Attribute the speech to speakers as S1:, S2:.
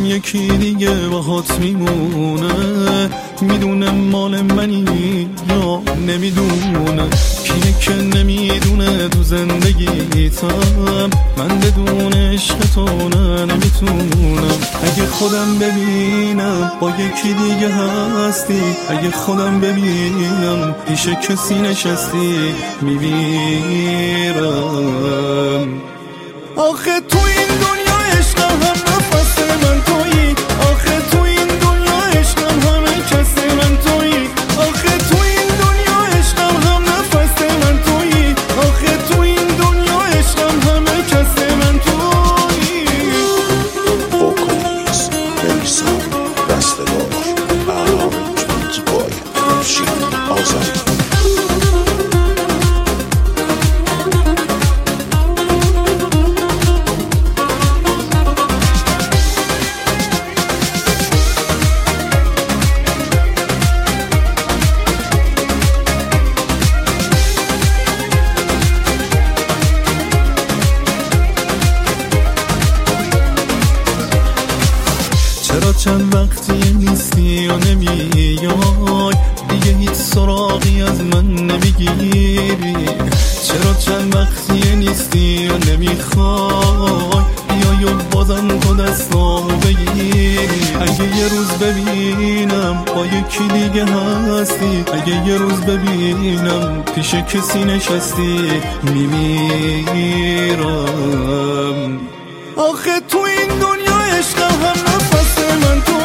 S1: یکی دیگه باهات میمونه، میدونه مال منی یا نمیدونه. کیه که نمیدونه تو زندگیتم من بدون عشق تو نمیتونم. اگه خودم ببینم با یکی دیگه هستی، اگه خودم ببینم پیش کسی نشستی، میمیرم. آخه تو این دنیا عشقم هم نفس من تویی، آخه تو این دنیا عشقم همه کس من تویی، آخه تو این دنیا عشقم هم نفس من تویی، آخه تو این دنیا عشقم همه کس من تویی.
S2: Vocals, Melisa, besteler, arrangement by Rashid Azam.
S1: چرا چند وقتی نیستی و نمیای، دیگه هیچ سراغی از من نمیگیری؟ چرا چند وقتی نیستی و نمیخوای بیای و بازم تو دستامو بگیری؟ اگه یه روز ببینم با یکی دیگه هستی، اگه یه روز ببینم پیش کسی نشستی، میمیرم. آخه تو این دنیا عشقم هم نفس من تو